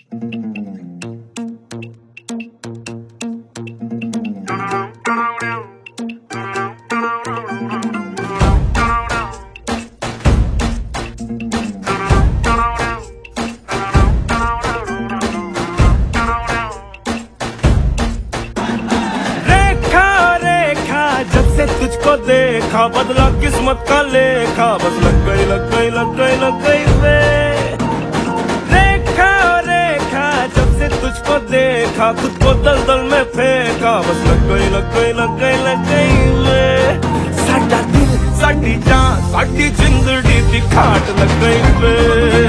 तुझको देखा बदला किस्मत का लेखा, बस लग गई लग गई लग गई लग गई वे रेखा रेखा। जब से तुझको देखा खुद को दलदल में फेंका, बस लग गई लग गई लग गई लग गई वे साडा दिल साडी जान साडी जिंदड़ी दी खाट लग गई वे।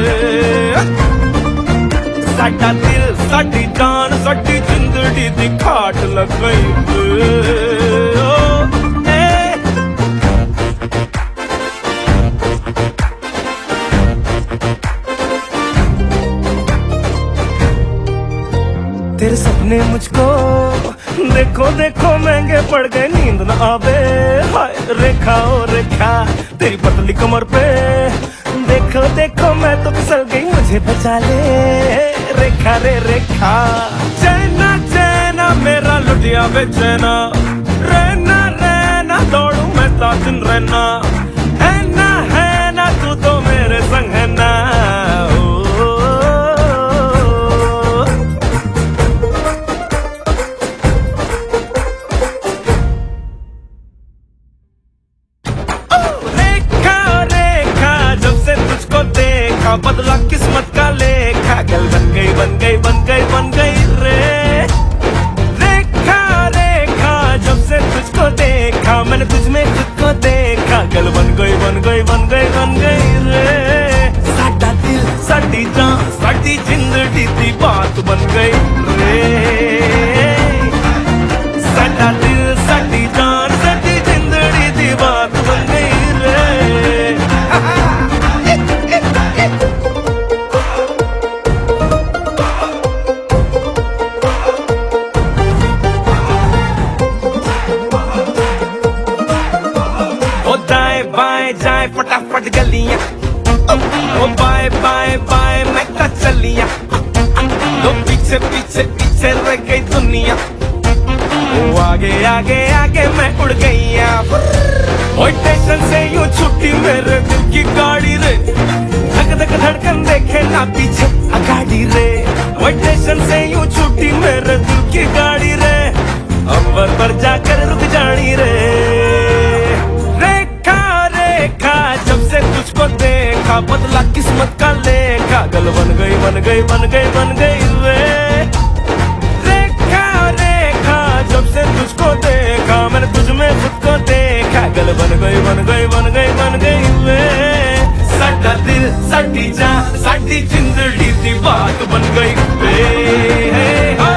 साडा दिल साडी जान साडी जिंदड़ी दी खाट लग गई वे। तेरे सपने मुझको देखो देखो महंगे पड़ गए, नींद न आवे हाय रेखा ओ रेखा। तेरी पतली कमर पे देखो देखो मैं तो फिसल गई, मुझे बचा ले रेखा रे रेखा। चैना चैना मेरा लुटिया बेचैना, रहना रहना दौड़ू मैं ता दिन रहना, है ना तू तो मेरे संग है ना। बदला किस्मत का लेखा, गल बन गई बन गई बन गई बन गई रे रेखा रेखा। जब से तुझको देखा मैंने तुझ में खुद को देखा, गल बन गई बन गई बन गई बन गई रे। साडा दिल साडी जान साडी जिंदड़ी दी बात बन गई रे। साडा दिल साडी जान साडी जिंदड़ी दी बात बन गई रे। जाए फटाफट गलियां, ओ बाय बाय बाय मैं तो चलियां, तो पीछे पीछे पीछे रह गई दुनिया, वो आगे आगे आगे मैं उड़ गई। और स्टेशन से यूं छुट्टी मेरे दिल की गाड़ी रे, धक धक धड़कन देखे ना पीछे अगाड़ी रे। और स्टेशन से यूं छुट्टी मेरे दिल की गाड़ी रे, अंबर पर जाकर रुक जानी रे। जब से तुझको देखा बदला किस्मत का लेखा, गल बन गई बन गई बन गई बन गई वे रेखा रेखा। जब से तुझको देखा मैंने तुझ में खुद को देखा, गल बन गई बन गई बन गई बन गई वे। साडा दिल साडी जान साडी जिंदड़ी दी बात बन गई वे।